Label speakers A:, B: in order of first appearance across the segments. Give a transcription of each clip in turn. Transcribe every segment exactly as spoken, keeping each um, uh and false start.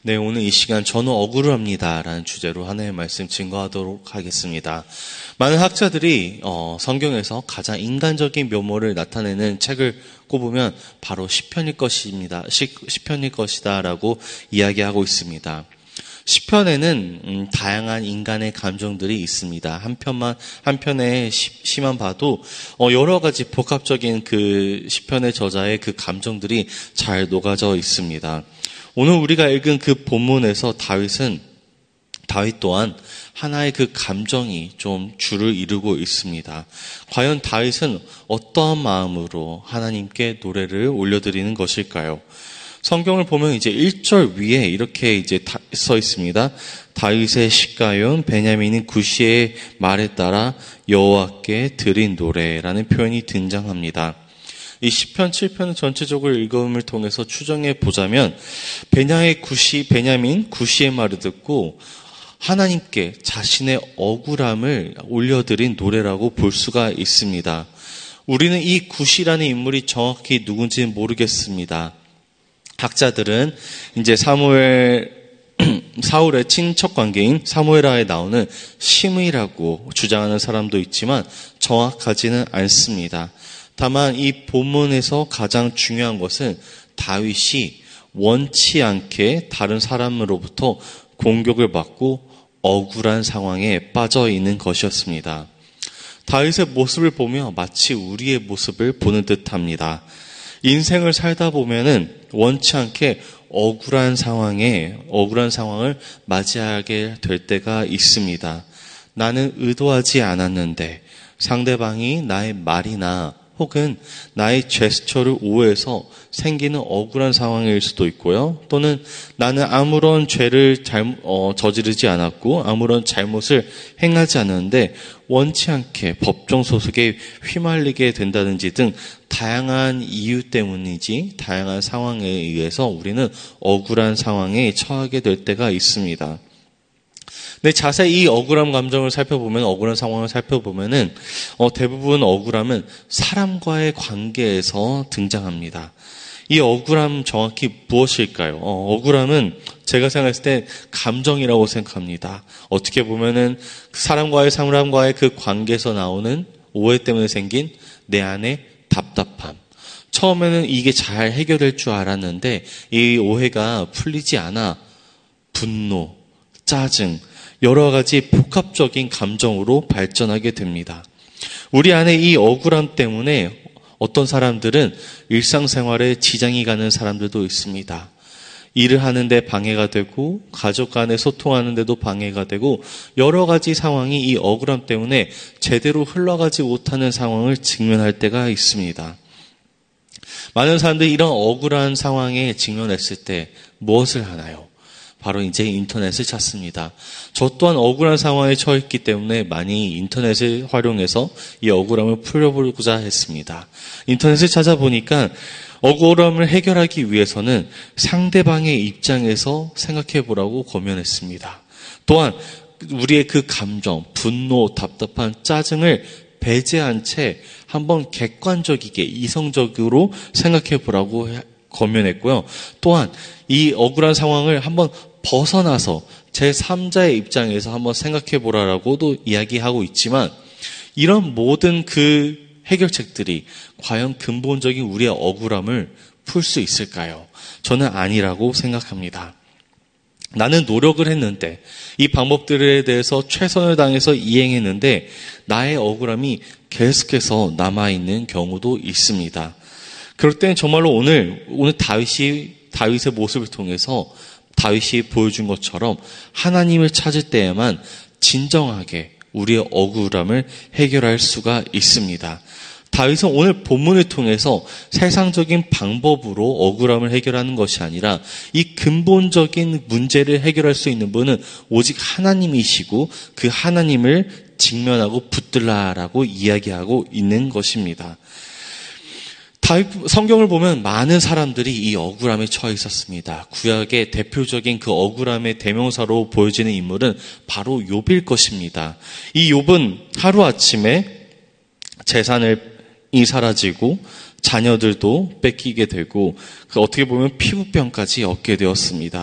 A: 네, 오늘 이 시간 저는 억울합니다 라는 주제로 하나님의 말씀 증거하도록 하겠습니다. 많은 학자들이 어, 성경에서 가장 인간적인 면모를 나타내는 책을 꼽으면 바로 시편일 것입니다. 시, 시편일 것이다 라고 이야기하고 있습니다. 시편에는 음, 다양한 인간의 감정들이 있습니다. 한편만 한편의 시만 봐도 어, 여러 가지 복합적인 그 시편의 저자의 그 감정들이 잘 녹아져 있습니다. 오늘 우리가 읽은 그 본문에서 다윗은 다윗 또한 하나의 그 감정이 좀 줄을 이루고 있습니다. 과연 다윗은 어떠한 마음으로 하나님께 노래를 올려드리는 것일까요? 성경을 보면 이제 일 절 위에 이렇게 이제 써 있습니다. 다윗의 시가연 베냐민인 구시의 말에 따라 여호와께 드린 노래라는 표현이 등장합니다. 이 시편 칠 편을 전체적으로 읽음을 통해서 추정해 보자면 베냐의 구시, 베냐민 구시의 말을 듣고 하나님께 자신의 억울함을 올려드린 노래라고 볼 수가 있습니다. 우리는 이 구시라는 인물이 정확히 누군지는 모르겠습니다. 학자들은 이제 사무엘, 사울의 친척 관계인 사무엘하에 나오는 시므이라고 주장하는 사람도 있지만 정확하지는 않습니다. 다만 이 본문에서 가장 중요한 것은 다윗이 원치 않게 다른 사람으로부터 공격을 받고 억울한 상황에 빠져 있는 것이었습니다. 다윗의 모습을 보며 마치 우리의 모습을 보는 듯합니다. 인생을 살다 보면은 원치 않게 억울한 상황에 억울한 상황을 맞이하게 될 때가 있습니다. 나는 의도하지 않았는데 상대방이 나의 말이나 혹은 나의 제스처를 오해해서 생기는 억울한 상황일 수도 있고요. 또는 나는 아무런 죄를 잘, 어, 저지르지 않았고 아무런 잘못을 행하지 않았는데 원치 않게 법정 소속에 휘말리게 된다든지 등 다양한 이유 때문이지 다양한 상황에 의해서 우리는 억울한 상황에 처하게 될 때가 있습니다. 근데 자세히 이 억울한 감정을 살펴보면, 억울한 상황을 살펴보면은, 어, 대부분 억울함은 사람과의 관계에서 등장합니다. 이 억울함 정확히 무엇일까요? 어, 억울함은 제가 생각했을 때 감정이라고 생각합니다. 어떻게 보면은 사람과의, 사람과의 그 관계에서 나오는 오해 때문에 생긴 내 안의 답답함. 처음에는 이게 잘 해결될 줄 알았는데, 이 오해가 풀리지 않아 분노, 짜증, 여러 가지 복합적인 감정으로 발전하게 됩니다. 우리 안에 이 억울함 때문에 어떤 사람들은 일상생활에 지장이 가는 사람들도 있습니다. 일을 하는데 방해가 되고 가족 간에 소통하는데도 방해가 되고 여러 가지 상황이 이 억울함 때문에 제대로 흘러가지 못하는 상황을 직면할 때가 있습니다. 많은 사람들이 이런 억울한 상황에 직면했을 때 무엇을 하나요? 바로 이제 인터넷을 찾습니다. 저 또한 억울한 상황에 처했기 때문에 많이 인터넷을 활용해서 이 억울함을 풀어보고자 했습니다. 인터넷을 찾아보니까 억울함을 해결하기 위해서는 상대방의 입장에서 생각해보라고 권면했습니다. 또한 우리의 그 감정, 분노, 답답한 짜증을 배제한 채 한번 객관적이게 이성적으로 생각해보라고 권면했고요. 또한 이 억울한 상황을 한번 벗어나서 제삼자의 입장에서 한번 생각해 보라라고도 이야기하고 있지만 이런 모든 그 해결책들이 과연 근본적인 우리의 억울함을 풀 수 있을까요? 저는 아니라고 생각합니다. 나는 노력을 했는데 이 방법들에 대해서 최선을 다해서 이행했는데 나의 억울함이 계속해서 남아있는 경우도 있습니다. 그럴 때는 정말로 오늘 오늘 다윗이 다윗의 모습을 통해서 다윗이 보여준 것처럼 하나님을 찾을 때에만 진정하게 우리의 억울함을 해결할 수가 있습니다. 다윗은 오늘 본문을 통해서 세상적인 방법으로 억울함을 해결하는 것이 아니라 이 근본적인 문제를 해결할 수 있는 분은 오직 하나님이시고 그 하나님을 직면하고 붙들라라고 이야기하고 있는 것입니다. 다윗 성경을 보면 많은 사람들이 이 억울함에 처해 있었습니다. 구약의 대표적인 그 억울함의 대명사로 보여지는 인물은 바로 욥일 것입니다. 이 욥은 하루아침에 재산을 이 사라지고 자녀들도 뺏기게 되고 그 어떻게 보면 피부병까지 얻게 되었습니다.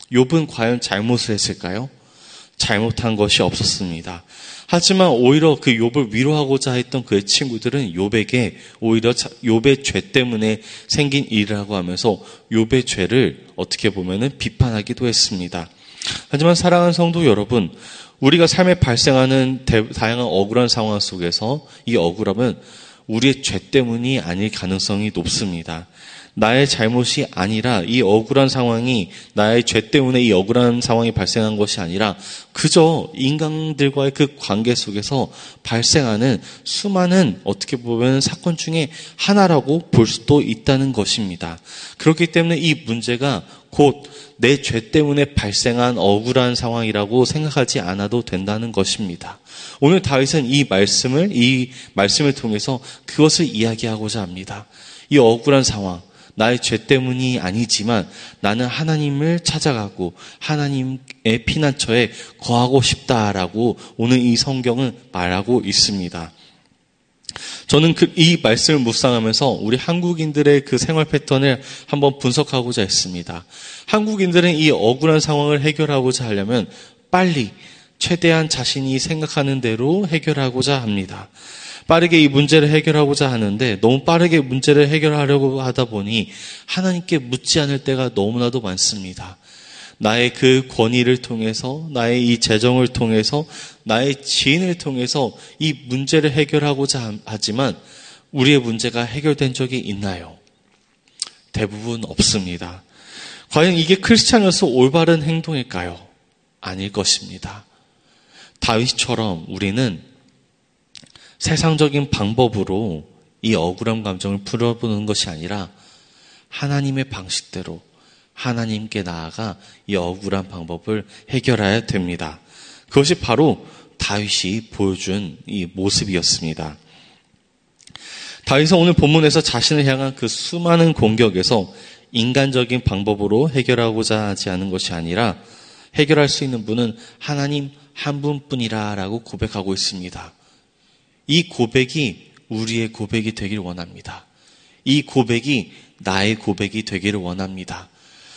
A: 욥은 과연 잘못을 했을까요? 잘못한 것이 없었습니다. 하지만 오히려 그 욥을 위로하고자 했던 그의 친구들은 욥에게 오히려 욥의 죄 때문에 생긴 일이라고 하면서 욥의 죄를 어떻게 보면은 비판하기도 했습니다. 하지만 사랑하는 성도 여러분, 우리가 삶에 발생하는 다양한 억울한 상황 속에서 이 억울함은 우리의 죄 때문이 아닐 가능성이 높습니다. 나의 잘못이 아니라 이 억울한 상황이 나의 죄 때문에 이 억울한 상황이 발생한 것이 아니라 그저 인간들과의 그 관계 속에서 발생하는 수많은 어떻게 보면 사건 중에 하나라고 볼 수도 있다는 것입니다. 그렇기 때문에 이 문제가 곧 내 죄 때문에 발생한 억울한 상황이라고 생각하지 않아도 된다는 것입니다. 오늘 다윗은 이 말씀을 이 말씀을 통해서 그것을 이야기하고자 합니다. 이 억울한 상황, 나의 죄 때문이 아니지만 나는 하나님을 찾아가고 하나님의 피난처에 거하고 싶다라고 오늘 이 성경은 말하고 있습니다. 저는 그, 이 말씀을 묵상하면서 우리 한국인들의 그 생활 패턴을 한번 분석하고자 했습니다. 한국인들은 이 억울한 상황을 해결하고자 하려면 빨리 최대한 자신이 생각하는 대로 해결하고자 합니다. 빠르게 이 문제를 해결하고자 하는데 너무 빠르게 문제를 해결하려고 하다 보니 하나님께 묻지 않을 때가 너무나도 많습니다. 나의 그 권위를 통해서, 나의 이 재정을 통해서, 나의 지인을 통해서 이 문제를 해결하고자 하지만 우리의 문제가 해결된 적이 있나요? 대부분 없습니다. 과연 이게 크리스찬으로서 올바른 행동일까요? 아닐 것입니다. 다윗처럼 우리는 세상적인 방법으로 이 억울한 감정을 풀어보는 것이 아니라 하나님의 방식대로 하나님께 나아가 이 억울한 방법을 해결해야 됩니다. 그것이 바로 다윗이 보여준 이 모습이었습니다. 다윗은 오늘 본문에서 자신을 향한 그 수많은 공격에서 인간적인 방법으로 해결하고자 하지 않은 것이 아니라 해결할 수 있는 분은 하나님 한 분뿐이라라고 고백하고 있습니다. 이 고백이 우리의 고백이 되길 원합니다. 이 고백이 나의 고백이 되기를 원합니다.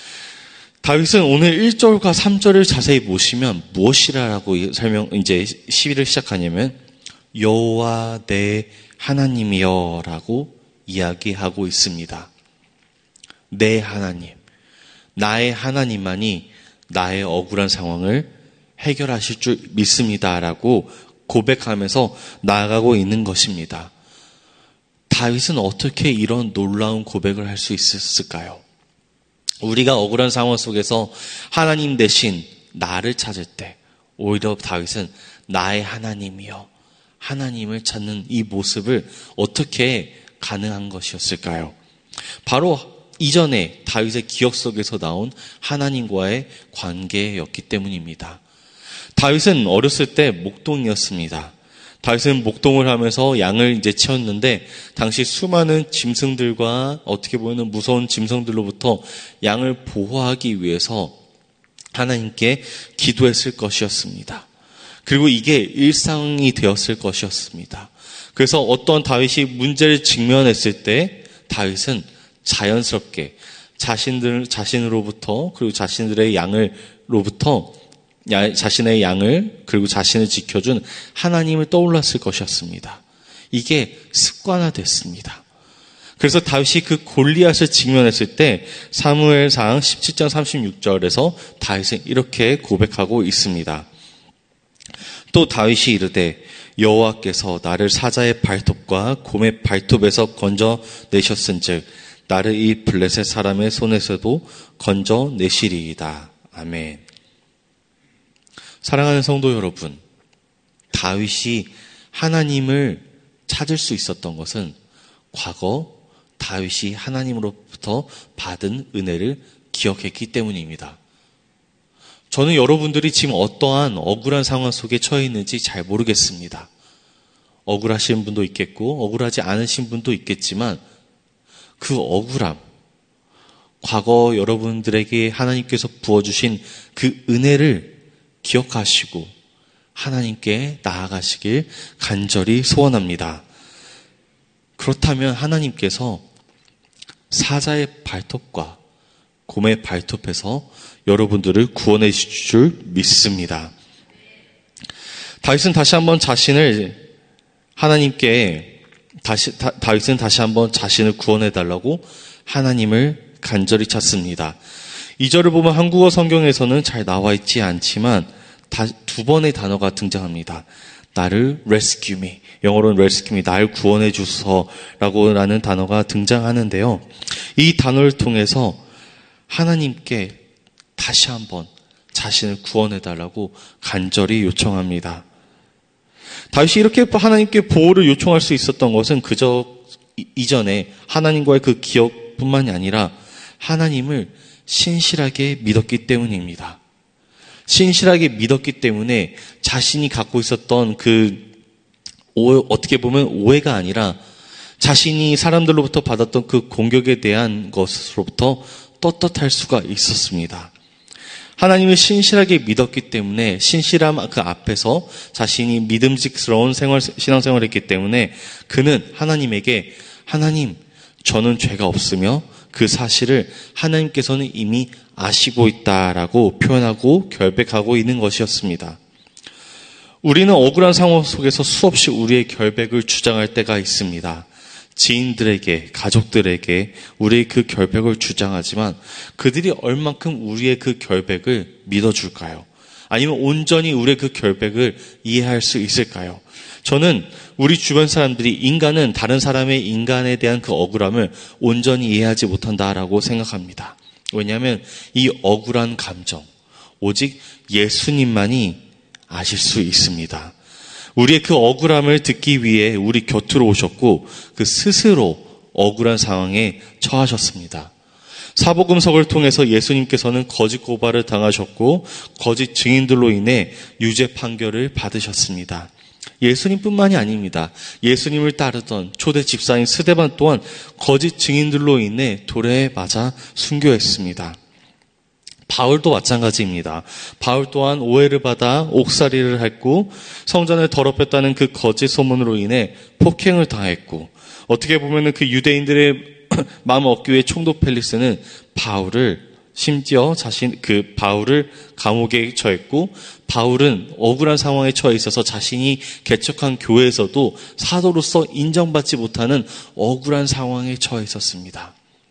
A: 다윗은 오늘 일 절과 삼 절을 자세히 보시면 무엇이라고 설명, 이제 시비를 시작하냐면 여호와 내 하나님이여 라고 이야기하고 있습니다. 내 하나님, 나의 하나님만이 나의 억울한 상황을 해결하실 줄 믿습니다라고 고백하면서 나아가고 있는 것입니다. 다윗은 어떻게 이런 놀라운 고백을 할 수 있었을까요? 우리가 억울한 상황 속에서 하나님 대신 나를 찾을 때 오히려 다윗은 나의 하나님이여 하나님을 찾는 이 모습을 어떻게 가능한 것이었을까요? 바로 이전에 다윗의 기억 속에서 나온 하나님과의 관계였기 때문입니다. 다윗은 어렸을 때 목동이었습니다. 다윗은 목동을 하면서 양을 이제 치웠는데 당시 수많은 짐승들과 어떻게 보면 무서운 짐승들로부터 양을 보호하기 위해서 하나님께 기도했을 것이었습니다. 그리고 이게 일상이 되었을 것이었습니다. 그래서 어떤 다윗이 문제를 직면했을 때 다윗은 자연스럽게 자신들 자신으로부터 그리고 자신들의 양을로부터 자신의 양을 그리고 자신을 지켜준 하나님을 떠올랐을 것이었습니다. 이게 습관화됐습니다. 그래서 다윗이 그 골리앗을 직면했을 때 사무엘상 십칠 장 삼십육 절에서 다윗은 이렇게 고백하고 있습니다. 또 다윗이 이르되 여호와께서 나를 사자의 발톱과 곰의 발톱에서 건져내셨은즉 나를 이 블레셋 사람의 손에서도 건져내시리이다. 아멘. 사랑하는 성도 여러분, 다윗이 하나님을 찾을 수 있었던 것은 과거 다윗이 하나님으로부터 받은 은혜를 기억했기 때문입니다. 저는 여러분들이 지금 어떠한 억울한 상황 속에 처해 있는지 잘 모르겠습니다. 억울하신 분도 있겠고 억울하지 않으신 분도 있겠지만 그 억울함, 과거 여러분들에게 하나님께서 부어주신 그 은혜를 기억하시고 하나님께 나아가시길 간절히 소원합니다. 그렇다면 하나님께서 사자의 발톱과 곰의 발톱에서 여러분들을 구원해 주실 줄 믿습니다. 다윗은 다시 한번 자신을 하나님께 다시 다, 다윗은 다시 한번 자신을 구원해 달라고 하나님을 간절히 찾습니다. 이 절을 보면 한국어 성경에서는 잘 나와 있지 않지만 다, 두 번의 단어가 등장합니다. 나를 rescue me, 영어로는 rescue me, 날 구원해 주소서라고 라는 단어가 등장하는데요. 이 단어를 통해서 하나님께 다시 한번 자신을 구원해 달라고 간절히 요청합니다. 다윗이 이렇게 하나님께 보호를 요청할 수 있었던 것은 그저 이전에 하나님과의 그 기억뿐만이 아니라 하나님을 신실하게 믿었기 때문입니다. 신실하게 믿었기 때문에 자신이 갖고 있었던 그 오해, 어떻게 보면 오해가 아니라 자신이 사람들로부터 받았던 그 공격에 대한 것으로부터 떳떳할 수가 있었습니다. 하나님을 신실하게 믿었기 때문에 신실함 그 앞에서 자신이 믿음직스러운 생활, 신앙생활을 했기 때문에 그는 하나님에게 하나님, 저는 죄가 없으며 그 사실을 하나님께서는 이미 아시고 있다라고 표현하고 결백하고 있는 것이었습니다. 우리는 억울한 상황 속에서 수없이 우리의 결백을 주장할 때가 있습니다. 지인들에게, 가족들에게 우리의 그 결백을 주장하지만 그들이 얼만큼 우리의 그 결백을 믿어줄까요? 아니면 온전히 우리의 그 결백을 이해할 수 있을까요? 저는 우리 주변 사람들이 인간은 다른 사람의 인간에 대한 그 억울함을 온전히 이해하지 못한다라고 생각합니다. 왜냐하면 이 억울한 감정, 오직 예수님만이 아실 수 있습니다. 우리의 그 억울함을 듣기 위해 우리 곁으로 오셨고 그 스스로 억울한 상황에 처하셨습니다. 사복음서를 통해서 예수님께서는 거짓 고발을 당하셨고 거짓 증인들로 인해 유죄 판결을 받으셨습니다. 예수님뿐만이 아닙니다. 예수님을 따르던 초대 집사인 스데반 또한 거짓 증인들로 인해 돌에 맞아 순교했습니다. 바울도 마찬가지입니다. 바울 또한 오해를 받아 옥살이를 했고 성전을 더럽혔다는 그 거짓 소문으로 인해 폭행을 당했고 어떻게 보면 그 유대인들의 마음을 얻기 위해 총독 펠리스는 바울을 심지어 자신 그 바울을 감옥에 처했고 바울은 억울한 상황에 처해 있어서 자신이 개척한 교회에서도 사도로서 인정받지 못하는 억울한 상황에 처해 있었습니다.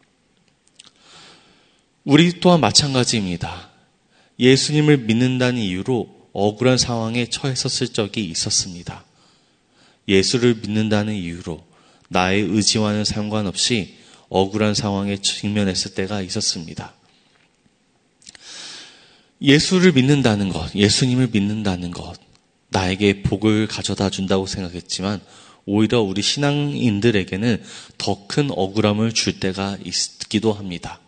A: 우리 또한 마찬가지입니다. 예수님을 믿는다는 이유로 억울한 상황에 처했었을 적이 있었습니다. 예수를 믿는다는 이유로 나의 의지와는 상관없이 억울한 상황에 직면했을 때가 있었습니다. 예수를 믿는다는 것, 예수님을 믿는다는 것, 나에게 복을 가져다 준다고 생각했지만 오히려 우리 신앙인들에게는 더 큰 억울함을 줄 때가 있기도 합니다.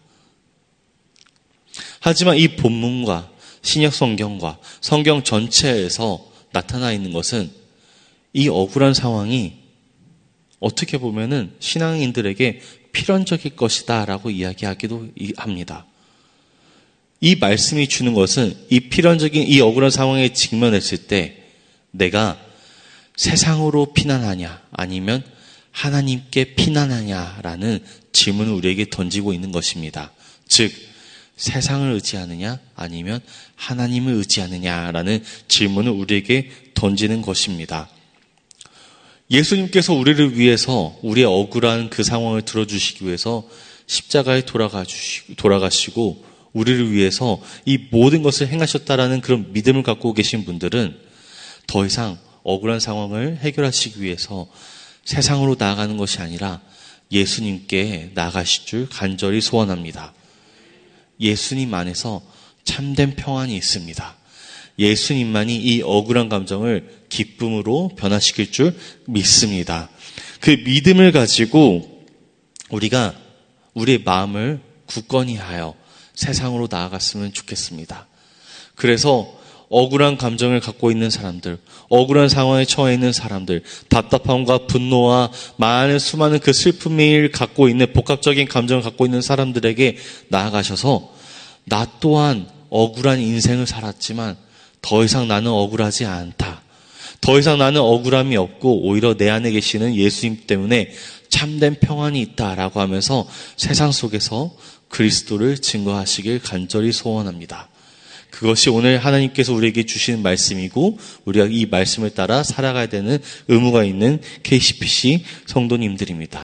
A: 하지만 이 본문과 신약 성경과 성경 전체에서 나타나 있는 것은 이 억울한 상황이 어떻게 보면은 신앙인들에게 필연적일 것이다 라고 이야기하기도 합니다. 이 말씀이 주는 것은 이 필연적인 이 억울한 상황에 직면했을 때 내가 세상으로 피난하냐 아니면 하나님께 피난하냐라는 질문을 우리에게 던지고 있는 것입니다. 즉 세상을 의지하느냐 아니면 하나님을 의지하느냐라는 질문을 우리에게 던지는 것입니다. 예수님께서 우리를 위해서 우리의 억울한 그 상황을 들어주시기 위해서 십자가에 돌아가 주시, 돌아가시고 우리를 위해서 이 모든 것을 행하셨다라는 그런 믿음을 갖고 계신 분들은 더 이상 억울한 상황을 해결하시기 위해서 세상으로 나아가는 것이 아니라 예수님께 나아가실 줄 간절히 소원합니다. 예수님 안에서 참된 평안이 있습니다. 예수님만이 이 억울한 감정을 기쁨으로 변화시킬 줄 믿습니다. 그 믿음을 가지고 우리가 우리의 마음을 굳건히 하여 세상으로 나아갔으면 좋겠습니다. 그래서 억울한 감정을 갖고 있는 사람들, 억울한 상황에 처해 있는 사람들, 답답함과 분노와 많은 수많은 그 슬픔을 갖고 있는 복합적인 감정을 갖고 있는 사람들에게 나아가셔서 나 또한 억울한 인생을 살았지만 더 이상 나는 억울하지 않다. 더 이상 나는 억울함이 없고 오히려 내 안에 계시는 예수님 때문에 참된 평안이 있다라고 하면서 세상 속에서 그리스도를 증거하시길 간절히 소원합니다. 그것이 오늘 하나님께서 우리에게 주시는 말씀이고 우리가 이 말씀을 따라 살아가야 되는 의무가 있는 케이씨피씨 성도님들입니다.